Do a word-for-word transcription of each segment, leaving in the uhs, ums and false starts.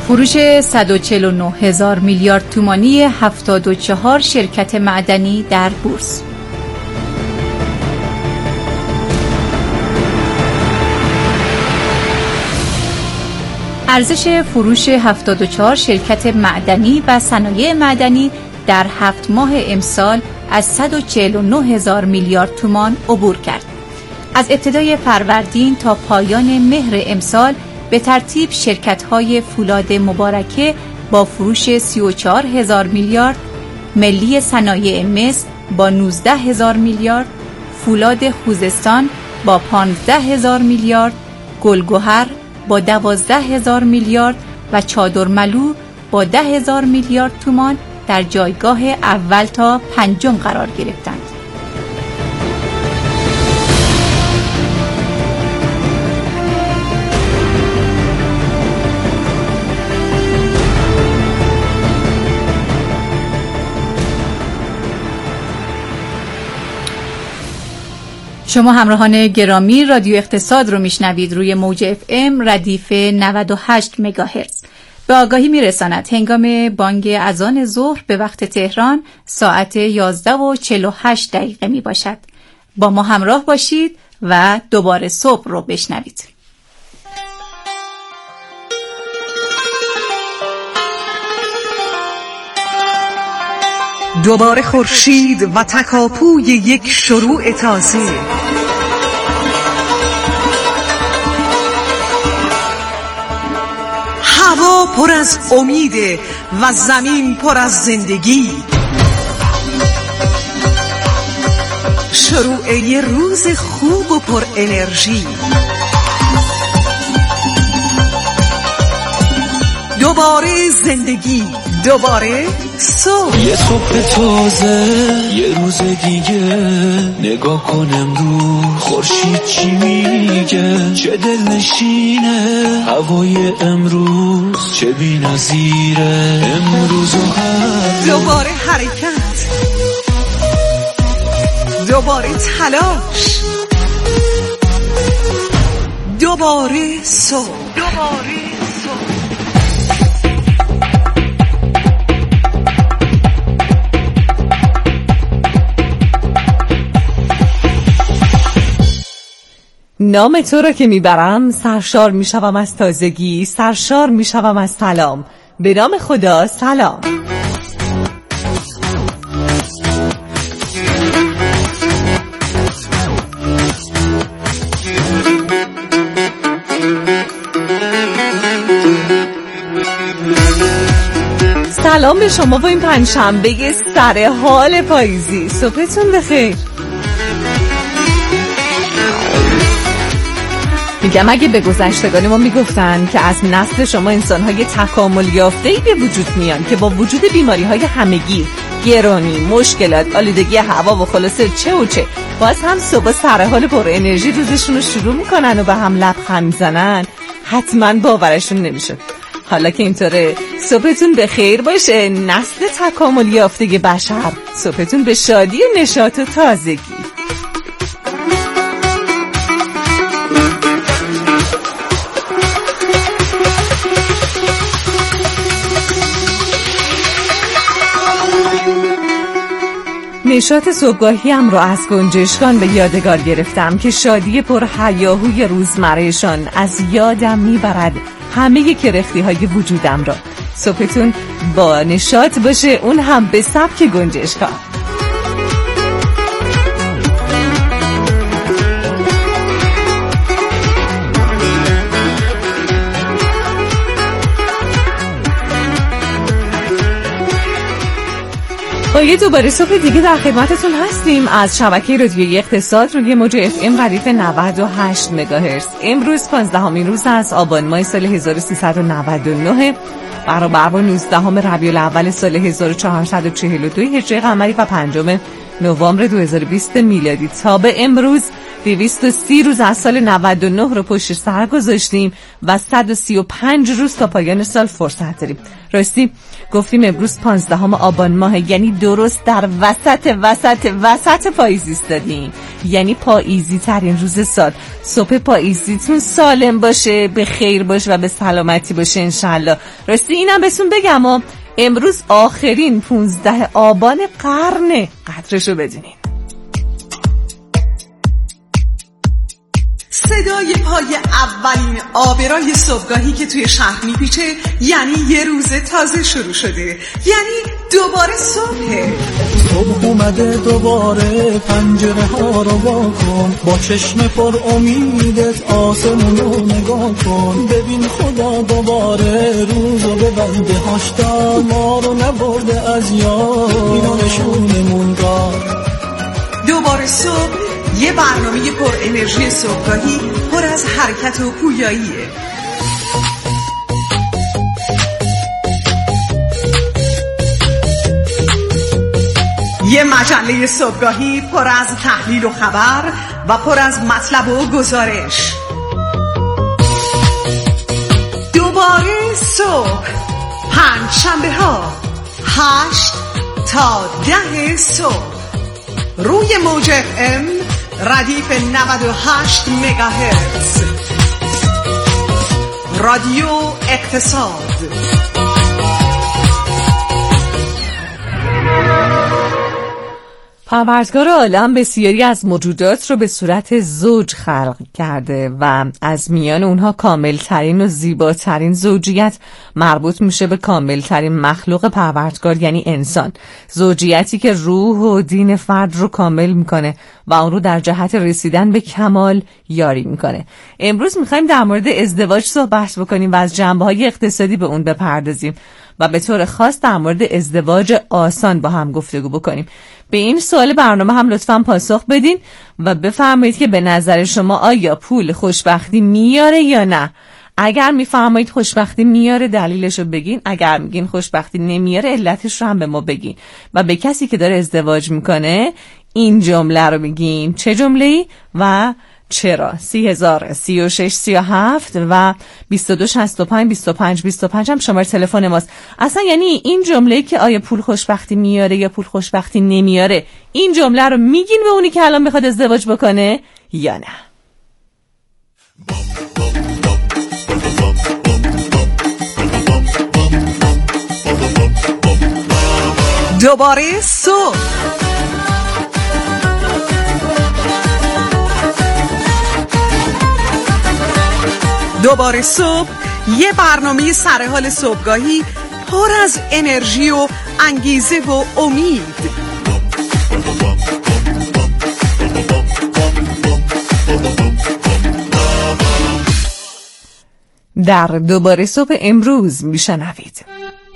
فروش صد و چهل و نه هزار میلیارد تومانی هفتاد و چهار شرکت معدنی در بورس. ارزش فروش هفتاد و چهار شرکت معدنی و صنایع معدنی در هفت ماه امسال از صد و چهل و نه هزار میلیارد تومان عبور کرد. از ابتدای فروردین تا پایان مهر امسال به ترتیب شرکت‌های فولاد مبارکه با فروش سی و چهار هزار میلیارد، ملی صنایع مس با نوزده هزار میلیارد، فولاد خوزستان با پانزده هزار میلیارد، گلگهر با دوازده هزار میلیارد و چادرملو با ده هزار میلیارد تومان در جایگاه اول تا پنجم قرار گرفتند. شما همراهان گرامی رادیو اقتصاد رو میشنوید روی موج اف ام ردیف نود و هشت مگاهرتز. به آگاهی میرساند هنگام بانگ اذان ظهر به وقت تهران ساعت یازده و چهل و هشت دقیقه می باشد. با ما همراه باشید و دوباره صبح رو بشنوید. دوباره خورشید و تکاپوی یک شروع تازه، هوا پر از امیده و زمین پر از زندگی. شروع یه روز خوب و پر انرژی. دوباره زندگی، دوباره صبح. یه صبح تازه، یه روز دیگه. نگاه کن امروز خورشید چی میگه، چه دلنشینه هوای امروز، چه بی‌نظیره امروز و هر. دوباره حرکت، دوباره تلاش، دوباره صبح، دوباره نام تو را که میبرم سرشار میشوم از تازگی، سرشار میشوم از سلام. به نام خدا سلام. سلام به شما و این پنجشنبه سر حال پاییزی. صبحتون بخیر. میگم اگه به گذشتگان ما میگفتن که از نسل شما انسان‌های تکامل یافته‌ای به وجود میان که با وجود بیماری‌های همگیر، گرانی، مشکلات، آلودگی هوا و خلاصه چه و چه باز هم صبح سر حال پر انرژی روزشون رو شروع میکنن و به هم لبخند میزنن، حتما باورشون نمیشد. حالا که اینطوره صبحتون به خیر باشه نسل تکامل یافته بشر. صبحتون به شادی و نشاط و تازگی. نشاط صبحگاهی هم رو از گنجشکان به یادگار گرفتم که شادی پر هیاهوی روزمرهشان از یادم میبرد همه کرختی های وجودم را. صبحتون با نشاط باشه، اون هم به سبک گنجشکان. با یه دوباره صبح دیگه در خدمتتون هستیم از شبکه رادیویی اقتصاد روی موج اف ام ردیف نود و هشت مگاهرتز. امروز پانزدهمین روز از آبان ماه سال هزار و سیصد و نود و نه برابر با نوزدهم ربیع الاول سال هزار و چهارصد و چهل و دو هجری قمری و پنجم نوامبر دو هزار و بیست میلادی تا به امروز دویست و سی روز از سال نود و نه رو پشت سر گذاشتیم و صد و سی و پنج روز تا پایان سال فرصت داریم. راستی گفتیم امروز پانزدهم آبان ماه، یعنی درست در وسط وسط وسط پاییز ایستادیم، یعنی پاییزی ترین روز سال. صبح پاییزیتون سالم باشه، به خیر باشه و به سلامتی باشه انشالله. راستی اینم بهتون بگم و امروز آخرین پونزده آبان قرنه، قدرشو بدونین. صدای پای اولین آبرای صبحگاهی که توی شهر میپیچه یعنی یه روز تازه شروع شده، یعنی دوباره صبحه. صبح اومده دوباره، پنجره ها رو وا کن، با چشم پر امیدت آسمون رو نگاه کن. ببین خدا دوباره روزو ببنده، هاشتا ما رو نبرده از یاد، اینو نشونمون داد. دوباره صبح، یه برنامه پر انرژی صبحگاهی پر از حرکت و پویاییه. یه مجله صبحگاهی پر از تحلیل و خبر و پر از مطلب و گزارش. دوباره صبح، پنج شنبه ها هشت تا ده صبح روی موج اف ام ردیف نود و هشت مگاهرتز، رادیو اقتصاد. پروردگار عالم بسیاری از موجودات رو به صورت زوج خلق کرده و از میان اونها کامل ترین و زیباترین زوجیت مربوط میشه به کامل ترین مخلوق پروردگار، یعنی انسان. زوجیتی که روح و دین فرد رو کامل میکنه و اون رو در جهت رسیدن به کمال یاری میکنه. امروز میخوایم در مورد ازدواج صحبت بکنیم و از جنبه‌های اقتصادی به اون بپردازیم و به طور خاص در مورد ازدواج آسان با هم گفتگو بکنیم. به این سوال برنامه هم لطفاً پاسخ بدین و بفرمایید که به نظر شما آیا پول خوشبختی میاره یا نه؟ اگر میفرمایید خوشبختی میاره دلیلش رو بگین، اگر میگین خوشبختی نمیاره علتش رو هم به ما بگین و به کسی که داره ازدواج میکنه این جمله رو بگین. چه جمله‌ای و چرا؟ سی هزار سی و شش سی و هفت و بیست و دو شصت و پنج بیست و پنج بیست و پنج هم شماره تلفن ماست. اصلا یعنی این جمله که آیا پول خوشبختی میاره یا پول خوشبختی نمیاره، این جمله رو میگین به اونی که الان میخواد ازدواج بکنه یا نه؟ دوباره صبح، دوباره صبح، یه برنامه سرحال صبحگاهی پر از انرژی و انگیزه و امید. در دوباره صبح امروز میشنوید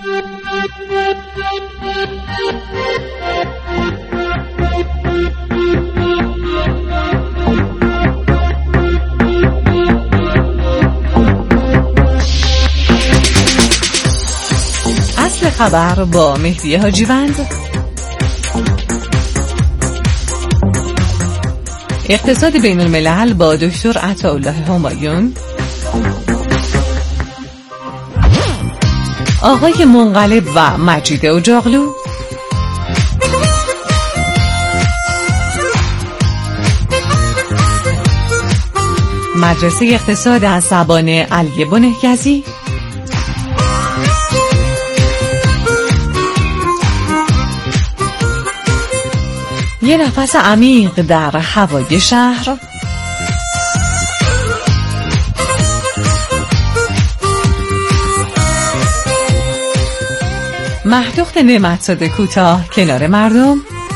اصل خبر با مهدی حاجیوند. اقتصاد بین الملل با دکتر عطاالله همایون. آقای منقلب و مجید اجاغلو. مدرسه اقتصاد عصبان علی بنهگزی. یه نفس عمیق در هوای شهر. مهدوخت نعمتزاده کوتاه کنار مردم.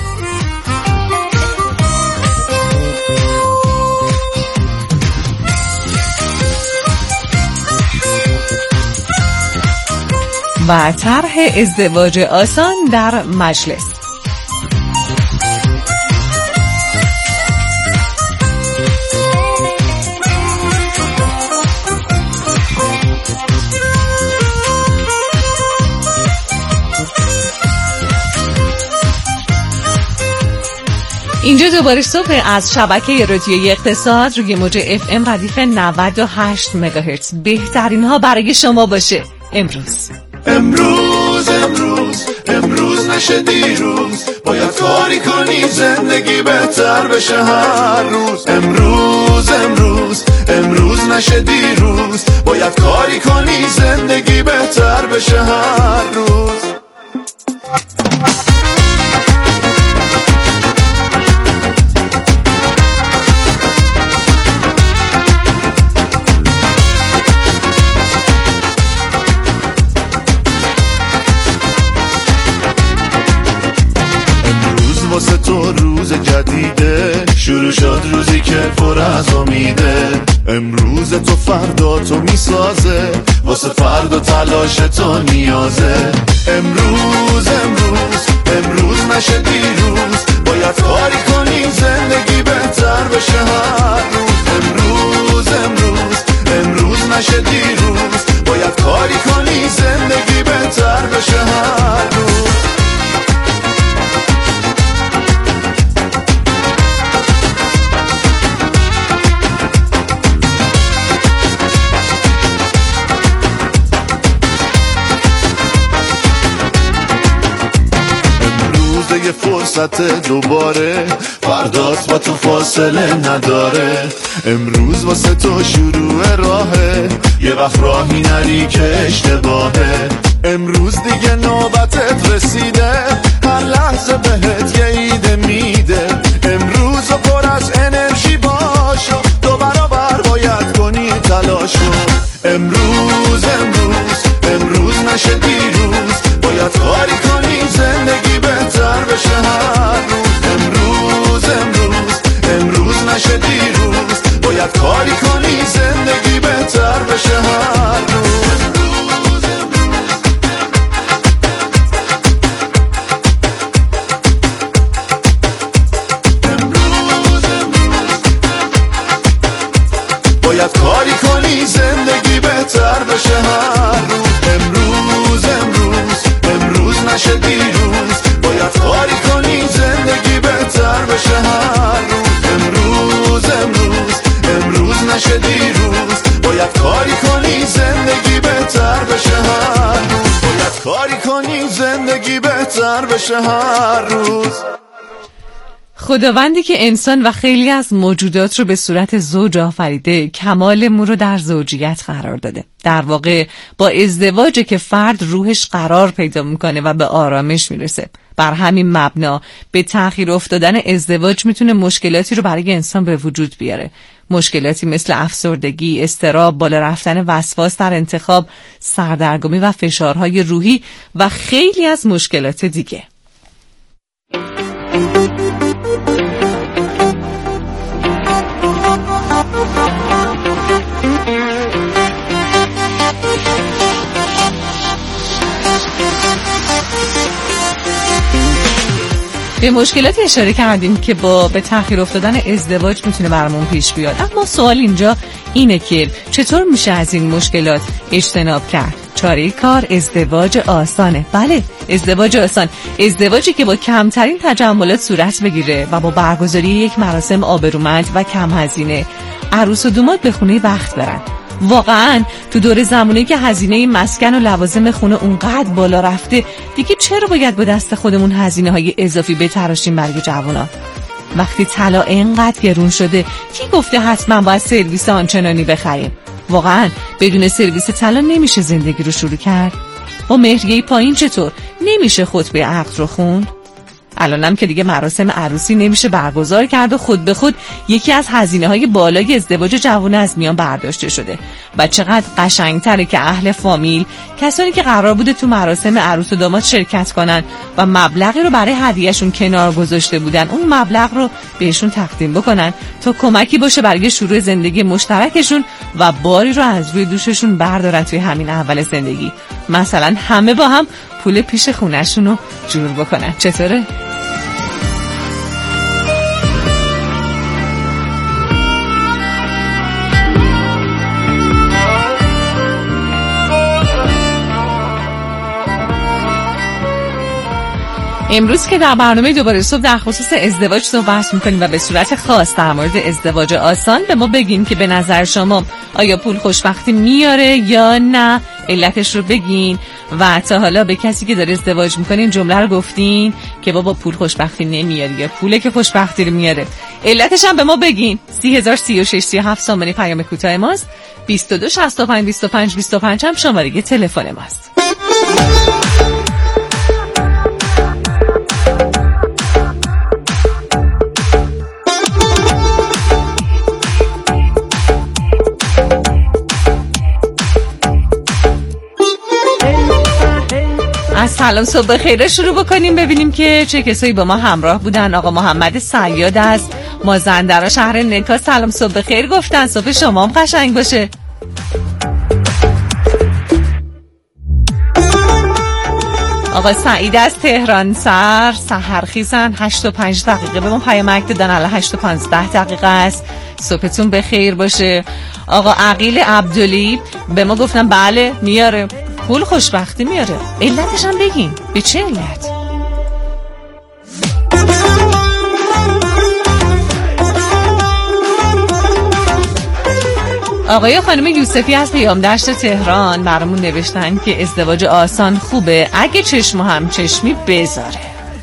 و طرح ازدواج آسان در مجلس. اینجا دوباره صبح از شبکه رادیویی اقتصاد روی موج اف ام ردیف نود و هشت مگاهرتز. بهترین ها برای شما باشه. امروز امروز امروز امروز نشه دیروز، باید کاری کنی زندگی بهتر بشه هر روز. امروز امروز امروز نشه دیروز، باید کاری کنی زندگی بهتر بشه هر روز. واسه تو روز جدیده، شروع شد روزی که پر از امیده. امروز تو فردا تو میسازه، واسه فردا تلاش تو نیازه. امروز امروز امروز نشه دیروز، باید کاری کنی زندگی بهتر بشه هر روز. امروز امروز امروز نشه دیروز، باید کاری کنی زندگی بهتر بشه هر روز. یه فرصت دوباره، فردات با تو فاصله نداره. امروز واسه تو شروع راهه، یه وقت راهی نری که اشتباهه. امروز دیگه نوبتت رسیده، هر لحظه بهت یه ایده میده. امروز پر از انرژی باشو، دو برابر باید کنی تلاشو. امروز امروز امروز نشه دیروز، باید کاری کنی زندگی بهتر بشه هر روز. امروز امروز امروز نشه دیروز، باید کاری کنی زندگی بهتر بشه هر روز. امروز امروز باید کاری کنی زندگی بهتر بشه هر روز. امروز امروز امروز نشه دیروز، باید کاری کنی زندگی بهتر بشه هر روز. امروز امروز امروز نشه دیروز، باید کاری کنی زندگی بهتر بشه هر روز. باید کاری کنی زندگی بهتر بشه هر روز. خداوندی که انسان و خیلی از موجودات رو به صورت زوج آفریده، کمالمون رو در زوجیت قرار داده. در واقع با ازدواج که فرد روحش قرار پیدا میکنه و به آرامش میرسه. بر همین مبنا به تأخیر افتادن ازدواج میتونه مشکلاتی رو برای انسان به وجود بیاره. مشکلاتی مثل افسردگی، اضطراب، بالا رفتن وسواس در انتخاب، سردرگمی و فشارهای روحی و خیلی از مشکلات دیگه. به مشکلاتی اشاره کردیم که با به تأخیر افتادن ازدواج میتونه برامون پیش بیاد. اما سوال اینجا اینه که چطور میشه از این مشکلات اجتناب کرد؟ چاره کار ازدواج آسانه. بله، ازدواج آسان، ازدواجی که با کمترین تجملات صورت بگیره و با برگزاری یک مراسم آبرومند و کم هزینه عروس و داماد به خونه بخت برن. واقعا تو دور زمانی که هزینه مسکن و لوازم خونه اونقدر بالا رفته، دیگه چرا باید با دست خودمون هزینه های اضافی بتراشیم برای جوونا؟ وقتی طلا اینقدر گرون شده، کی گفته حتما باید سرویس آنچنانی بخریم؟ واقعا بدون سرویس طلا نمیشه زندگی رو شروع کرد. با مهریه پایین چطور نمیشه خطبه عقد رو خوند؟ الانم که دیگه مراسم عروسی نمیشه برگزار کرد و خود به خود یکی از هزینه‌های بالای ازدواج جوان از میان برداشته شده. و چقدر قشنگتره که اهل فامیل، کسانی که قرار بوده تو مراسم عروس و داماد شرکت کنن و مبلغی رو برای هدیه‌شون کنار گذاشته بودن، اون مبلغ رو بهشون تقدیم بکنن تا کمکی باشه برای شروع زندگی مشترکشون و باری رو از روی دوششون بردارن توی همین اول زندگی. مثلا همه با هم پول پیش خونه‌شون رو جور بکنن. چطوره؟ امروز که در برنامه دوباره صبح در خصوص ازدواج صحبت میکنیم و به صورت خاص در مورد ازدواج آسان به ما بگین که به نظر شما آیا پول خوشبختی میاره یا نه، علتش رو بگین. و تا حالا به کسی که داره ازدواج میکنه این جمله رو گفتین که بابا پول خوشبختی نمیاره یا پوله که خوشبختی رو میاره؟ علتش هم به ما بگین. سی هزار سی و شش سی و هفت سامانی پیام کوتاه ماست. بیست و دو شصت و پنج بیست و پنج بیست و پنج هم شماره تلفن ماست. از سلام صبح بخیر شروع بکنیم، ببینیم که چه کسایی با ما همراه بودن. آقا محمد صیاد از مازندران شهر نکا سلام صبح بخیر گفتن. صبح شما هم قشنگ باشه. آقا سعید از تهران سر سحرخیزن هشت و پنج دقیقه به ما پیامک دادن. الان هشت و پانزده دقیقه است. صبحتون بخیر باشه. آقا عقیل عبدلی به ما گفتن بله میاره، پول خوشبختی میاره. علتش هم بگین، به چه علت؟ آقای خانم یوسفی از پیام دشت تهران برامون نوشتن که ازدواج آسان خوبه اگه چشم و هم چشمی بذاره.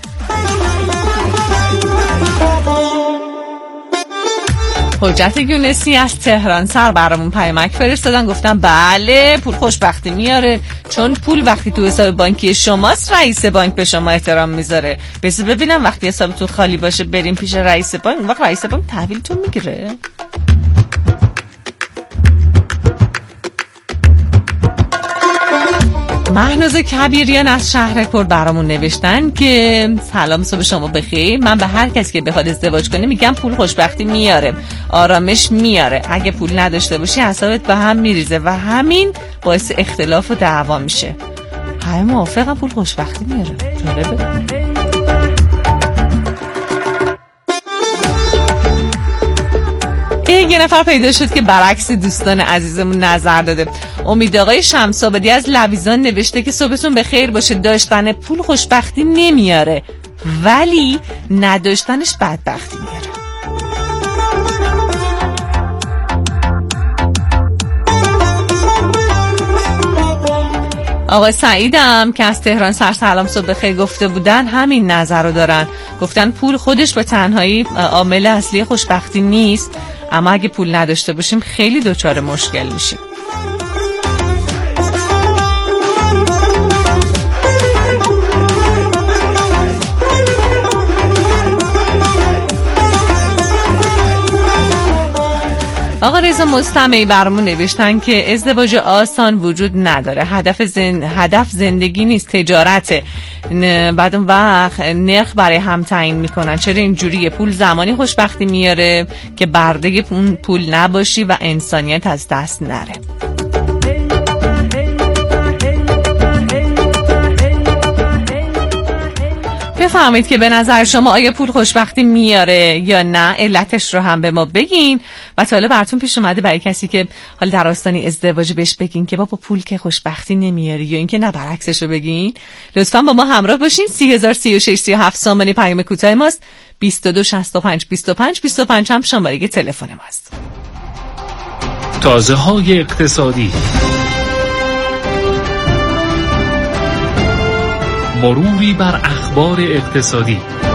حجت یونسی از تهران سر برامون پیامک فرستادن، گفتن بله پول خوشبختی میاره، چون پول وقتی تو حساب بانکی شماست رئیس بانک به شما احترام میذاره. بس ببینم وقتی حسابتون خالی باشه بریم پیش رئیس بانک، اون وقت رئیس بانک تحویلتون میگیره. مهناز کبیریان از شهر کرد برامون نوشتن که سلام صبح شما بخیر. من به هر کسی که بخواد ازدواج کنه میگم پول خوشبختی میاره، آرامش میاره. اگه پول نداشته باشی اعصابت به هم میریزه و همین باعث اختلاف و دعوا میشه. همه موافقم پول خوشبختی میاره. جالبه. یه نفر پیدا شد که برعکس دوستان عزیزمون نظر داده. امید آقای شمس‌آبادی از لویزان نوشته که صبحتون بخیر باشه. داشتن پول خوشبختی نمیاره ولی نداشتنش بدبختی میاره. آقا سعیدم که از تهران سر سلام صبح بخیر گفته بودن همین نظر رو دارن. گفتن پول خودش به تنهایی عامل اصلی خوشبختی نیست، اما اگه پول نداشته باشیم خیلی دچار مشکل میشیم. آقا رضا مستمعی برامون نوشتن که ازدواج آسان وجود نداره، هدف زن... هدف زندگی نیست، تجارته. ن... بعد اون وقت نرخ برای هم تعیین میکنن. چرا اینجوریه؟ پول زمانی خوشبختی میاره که برده اون پول نباشی و انسانیت از دست نره. بفهمید که به نظر شما آیا پول خوشبختی میاره یا نه، علتش رو هم به ما بگین. و تا حالا براتون پیش اومده برای کسی که حالا در آستانه ازدواج بهش بگین که بابا پول که خوشبختی نمیاره یا اینکه نه برعکسش رو بگین؟ لطفاً با ما همراه باشین. سی هزار سی و شش سی و هفت سامانی پیام کوتاه ماست. بیست و دو شصت و پنج بیست و پنج بیست و پنج هم شماره تلفن ماست. تازه های اقتصادی، مروری بر اخبار اقتصادی،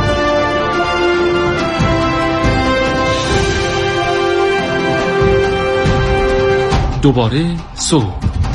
دوباره صبح.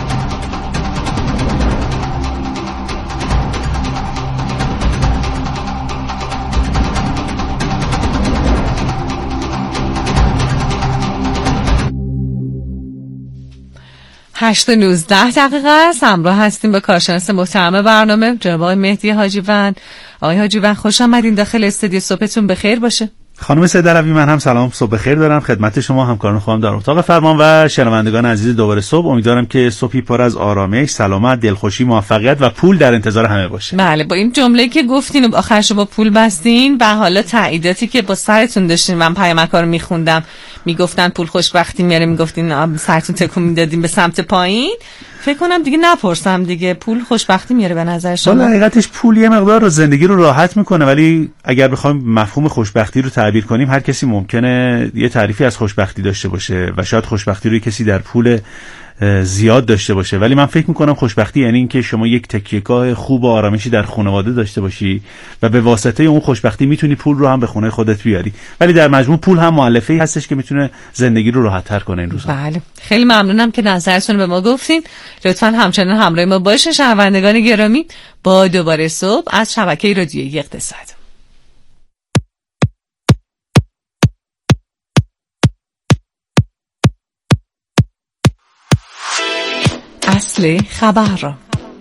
هشت و نوزده دقیقه است. همراه هستیم با کارشناس محترم برنامه جناب آقای مهدی حاجیوند. آقای حاجیوند خوش آمدین داخل استودیو. صبحتون بخیر باشه. خانم سیدعلوی، من هم سلام صبح بخیر دارم خدمت شما، همکاران خودم در اتاق فرمان و شنوندگان عزیز دوباره صبح. امیدوارم که صبحی پر از آرامش، سلامت، دلخوشی، موفقیت و پول در انتظار همه باشه. بله، با این جمله‌ای که گفتین و آخرش با پول بستین و حالا تاییداتی که با سرتون داشتین من پیامک‌ها رو می‌خوندم، میگفتن پول خوشبختی میاره، میگفتین سرتون تکون میدادین به سمت پایین. فکر کنم دیگه نپرسم دیگه، پول خوشبختی میاره به نظر شما؟ والا حقیقتش پول یه مقدار رو زندگی رو راحت میکنه، ولی اگر بخوایم مفهوم خوشبختی رو تعبیر کنیم، هر کسی ممکنه یه تعریفی از خوشبختی داشته باشه و شاید خوشبختی رو کسی در پول زیاد داشته باشه، ولی من فکر میکنم خوشبختی یعنی این که شما یک تکیه‌گاه خوب و آرامشی در خانواده داشته باشی و به واسطه اون خوشبختی میتونی پول رو هم به خونه خودت بیاری. ولی در مجموع پول هم مؤلفه‌ای هستش که میتونه زندگی رو راحت‌تر کنه این روزا. بله، خیلی ممنونم که نظرتون به ما گفتین. لطفاً همچنان همراه ما باشین شنوندگان گرامی با دوباره صبح از شبکه رادیویی اقتصاد. اصل خبر.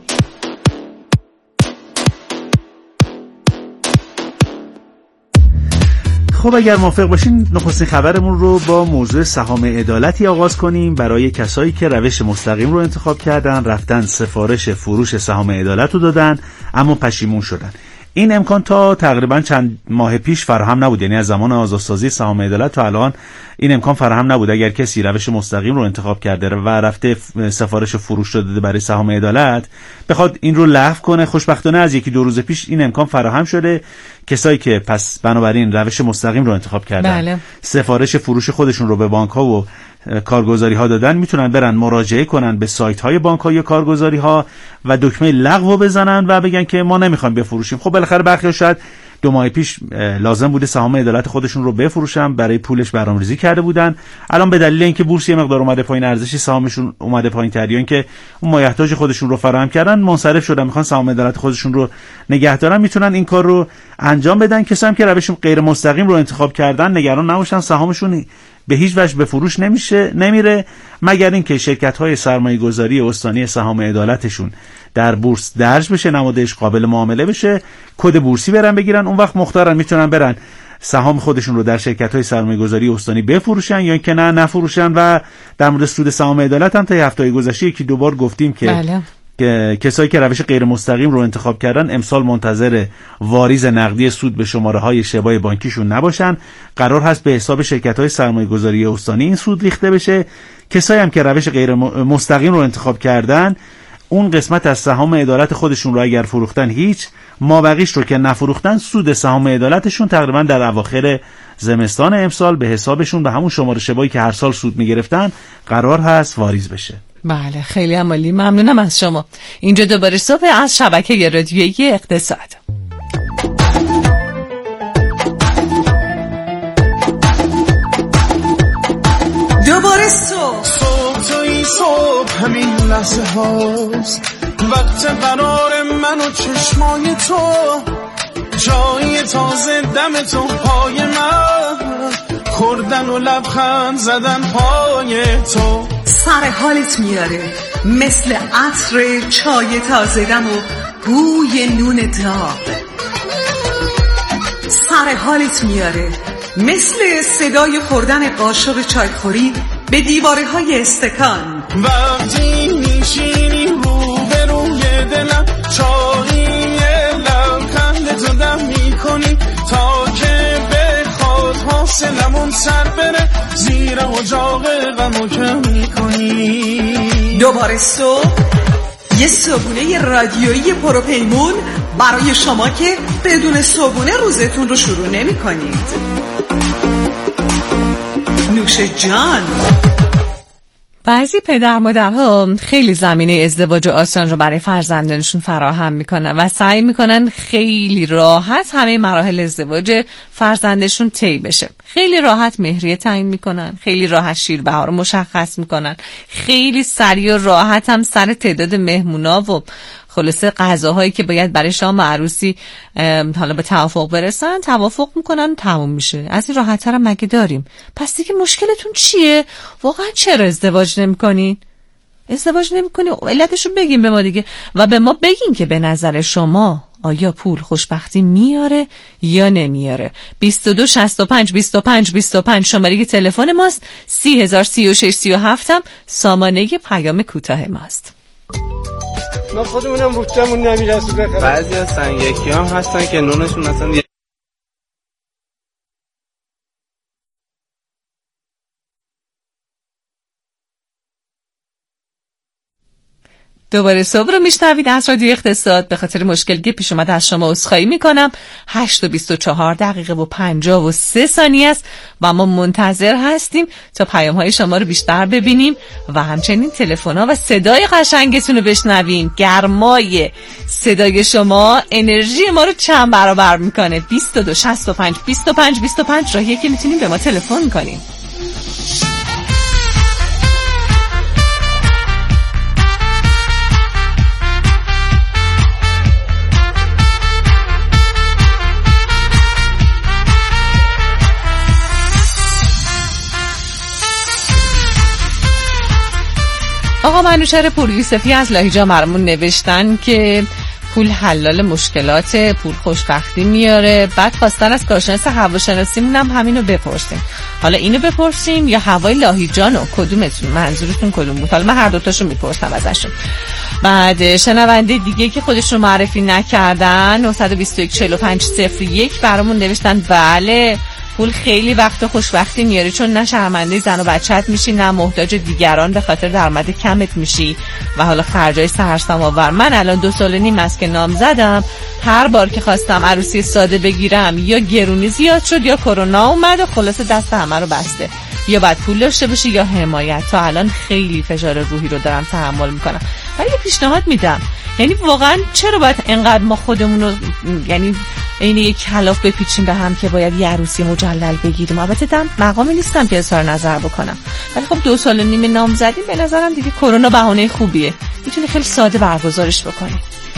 خب اگر موافق باشین نخستین خبرمون رو با موضوع سهام عدالتی آغاز کنیم. برای کسایی که روش مستقیم رو انتخاب کردن، رفتن سفارش فروش سهام عدالت رو دادن اما پشیمون شدن. این امکان تا تقریبا چند ماه پیش فراهم نبود، یعنی از زمان آزادسازی سهام عدالت تا الان این امکان فراهم نبود. اگر کسی روش مستقیم رو انتخاب کرده و رفته سفارش فروش داده برای سهام عدالت بخواد این رو لغو کنه، خوشبختانه از یکی دو روز پیش این امکان فراهم شده. کسایی که پس بنابراین روش مستقیم رو انتخاب کردن، بله. سفارش فروش خودشون رو به بانک ها و کارگزاری ها دادن، میتونن برن مراجعه کنن به سایت های بانک ها یا کارگزاری ها و دکمه لغو بزنن و بگن که ما نمیخوایم بفروشیم. خب بالاخره برخی شاید دو ماه پیش لازم بوده سهام عدالت خودشون رو بفروشن، برای پولش برنامه‌ریزی کرده بودن. الان به دلیل اینکه بورس یه مقدار اومده پایین، ارزش سهامشون اومده پایین تر، یا اینکه اون مایحتاج خودشون رو فراهم کردن، منصرف شدن، میخوان سهام عدالت خودشون رو نگه دارن، میتونن این کار رو انجام بدن. کسایی که روش غیر مستقیم رو انتخاب کردن نگران نباشن، سهامشون به هیچ وجه به فروش نمیشه نمیره مگر اینکه شرکت‌های سرمایه‌گذاری استانی سهام عدالتشون در بورس درج بشه، نمادش قابل معامله بشه، کد بورسی برن بگیرن، اون وقت مختارن میتونن برن سهام خودشون رو در شرکت‌های سرمایه‌گذاری استانی بفروشن یا اینکه نه نفروشن. و در مورد سود سهام عدالت هم تا هفته گذشته یکی دو بار گفتیم که بله. که کسایی که روش غیر مستقیم رو انتخاب کردن امسال منتظر واریز نقدی سود به شماره‌های شبای بانکیشون نباشن. قرار هست به حساب شرکت‌های سرمایه‌گذاری استانی این سود ریخته بشه. کسایی هم که روش غیر مستقیم رو انتخاب کردن، اون قسمت از سهام عدالت خودشون رو اگر فروختن هیچ، مابقیش رو که نفروختن سود سهام عدالتشون تقریبا در اواخر زمستان امسال به حسابشون به همون شماره شبایی که هر سال سود می‌گرفتن قرار هست واریز بشه. بله، خیلی عالی، ممنونم از شما. اینجا دوباره صبح از شبکه رادیویی اقتصاد. دوباره صبح صبح توی صبح همین لحظه هاست، وقت قرار من و چشمای تو، جای تازه دم تو پای من، خوردن و لبخند زدن پای تو، سر حالت میاره مثل عطر چای تازه دم و بوی نون داغ، سر حالت میاره مثل صدای خوردن قاشق چایخوری به دیواره های استکان، وقتی میشینی رو به روی دلم، چایی لبخند تو دم میکنی تا که بخواد حاصلمون سر بره، زیر اجاق غمو کم میکنی. دوباره صبح یه صبحونه رادیویی پروپیمون برای شما که بدون صبحونه روزتون رو شروع نمی کنید. نوش جان. بعضی پدر مادرها خیلی زمینه ازدواج آسان رو برای فرزندانشون فراهم میکنن و سعی میکنن خیلی راحت همه مراحل ازدواج فرزندشون طی بشه. خیلی راحت مهریه تعیین میکنن، خیلی راحت شیربها رو مشخص میکنن، خیلی سریع و راحت هم سر تعداد مهمونا و خلاصه غذاهایی که باید برای شام عروسی حالا به توافق برسن توافق میکنن، تموم میشه. از این راحت تر مگه داریم؟ پس دیگه مشکلتون چیه؟ واقعا چرا ازدواج نمیکنین؟ ازدواج نمیکنین؟ علتشو بگین به ما دیگه و به ما بگین که به نظر شما آیا پول خوشبختی میاره یا نمیاره. بیست و دو شصت و پنج بیست و پنج بیست و پنج شماره تلفن ماست. سی هزار سی و شش سی و هفت هم سامانه پیام کوتاه ماست. ما خودمونم روتمون نمیرسه بخرم. بعضی از سنگکی هم هستن که نونشون مثلا دوباره صبح رو میشنوید از رادیو اقتصاد. به خاطر مشکلی که پیش اومد از شما عذرخواهی میکنم. هشت و بیست و چهار دقیقه و پنجاه و سه ثانیه است و ما منتظر هستیم تا پیام های شما رو بیشتر ببینیم و همچنین تلفن ها و صدای قشنگتون رو بشنویم. گرمای صدای شما انرژی ما رو چند برابر میکنه. بیست و دو شصت و پنج بیست و پنج بیست و پنج راهیه که میتونیم به ما تلفن کنیم. آقا منوچهر پور یوسفی از لاهیجا برامون نوشتن که پول حلال مشکلات، پول خوشبختی میاره. بعد خواستن از کارشناس هواشناسیمون هم همینو بپرسیم. حالا اینو بپرسیم یا هوای لاهیجانو؟ کدومتون منظورتون کدوم بود؟ حالا من هر دوتاشو میپرسم ازشون. بعد شنونده دیگه که خودشون معرفی نکردن نه دو یک چهار پنج صفر یک برامون نوشتن بله پول خیلی وقت خوشبختی میاره، چون نه شرمنده زن و بچت میشی نه محتاج دیگران به خاطر درآمد کمت میشی و حالا خرجای سرسام آور. من الان دو سال نیم است که نام زدم، هر بار که خواستم عروسی ساده بگیرم یا گرونی زیاد شد یا کرونا اومد و خلاص دست همه رو بسته. یا باید پول داشته باشی یا حمایت. تا الان خیلی فشار روحی رو دارم تحمل میکنم. ولی پیشنهاد میدم، یعنی واقعا چرا باید انقدر ما خودمون رو یعنی این یک کلاف بپیچیم به هم که باید یه عروسی مجلل بگیریم؟ البته دم مقامی نیستم که اظهار نظر بکنم، ولی خب دو سال و نیم نام زدیم، به نظرم دیگه کرونا بهانه خوبیه، میتونی خیلی ساده برگزارش بکنی.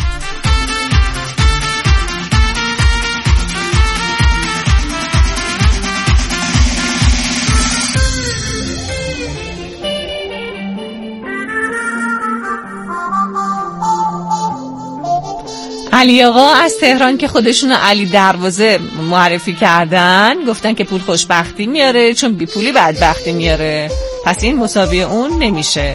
علی آقا از تهران که خودشونو علی دروازه معرفی کردن گفتن که پول خوشبختی میاره، چون بی پولی بدبختی میاره، پس این مساوی اون نمیشه.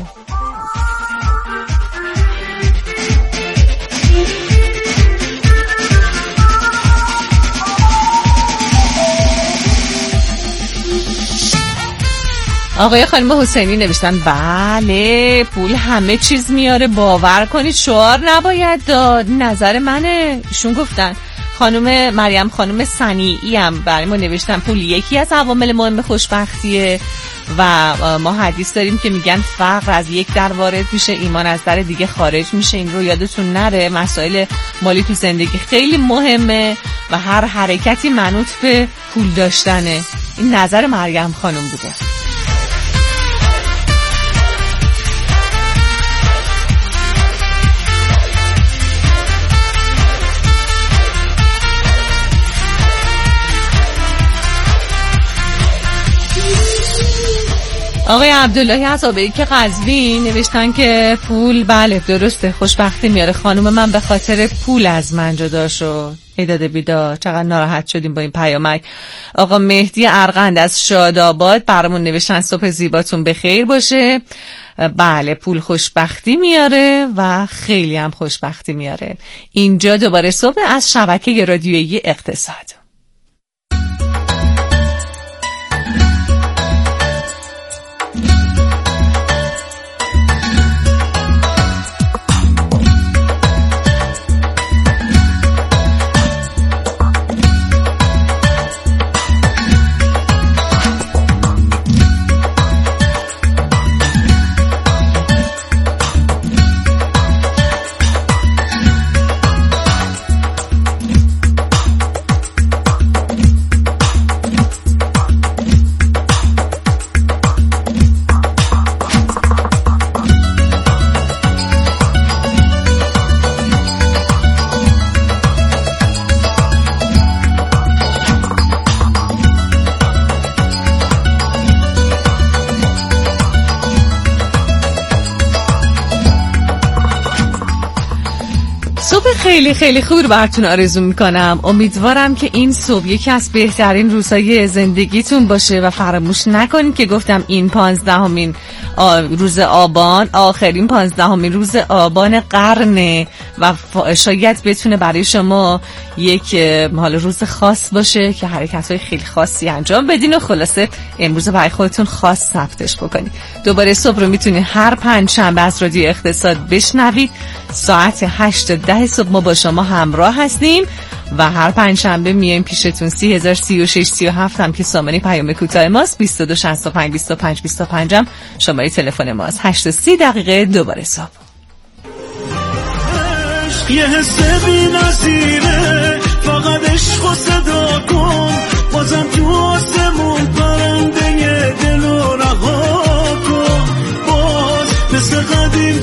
آقای خانم حسینی نوشتن بله پول همه چیز میاره، باور کنید شعار نباید داد، نظر منه. ایشون گفتن. خانم مریم خانم صنیعی هم برای ما نوشتن پول یکی از عوامل مهم خوشبختیه و ما حدیث داریم که میگن فقر از یک در وارد میشه، ایمان از در دیگه خارج میشه. این رو یادتون نره، مسائل مالی تو زندگی خیلی مهمه و هر حرکتی منوط به پول داشتنه. این نظر مریم خانم بوده. آقای عبداللهی از آبایی که قزوین نوشتن که پول بله درسته خوشبختی میاره، خانوم من به خاطر پول از من جدا شد. ایداده بیدا چقدر ناراحت شدیم با این پیامک. آقا مهدی ارغند از شاداباد برامون نوشتن صبح زیباتون بخیر باشه. بله پول خوشبختی میاره و خیلی هم خوشبختی میاره. اینجا دوباره صبح از شبکه رادیویی اقتصاد. خیلی خیلی خوب رو براتون آرزو میکنم. امیدوارم که این صبح یکی از بهترین روزهای زندگیتون باشه و فراموش نکنید که گفتم این پانزدهمین روز آبان آخرین پانزدهمین روز آبان قرنه و شاید بتونه برای شما یک حال روز خاص باشه که حرکت‌های خیلی خاصی انجام بدین و خلاصه امروز برای خودتون خاص ثبتش بکنید. دوباره صبح رو میتونید هر پنج شنبه از رادیو اقتصاد بشنوید. ساعت هشت تا ده صبح ما با شما همراه هستیم و هر پنج شنبه میایم پیشتون. سی هزار سی و شش سی و هفت هم که سامانه پیام کوتاه ماست. بیست و دو شصت و پنج بیست و پنج بیست و پنج هم شماره تلفن ماست. هشت و سی دقیقه دوباره صبح. یه حس بی‌نظیره، فقط عشق و صدا کن، بازم تو آسمون پرنده دل و رها کن، باز مثل قدیم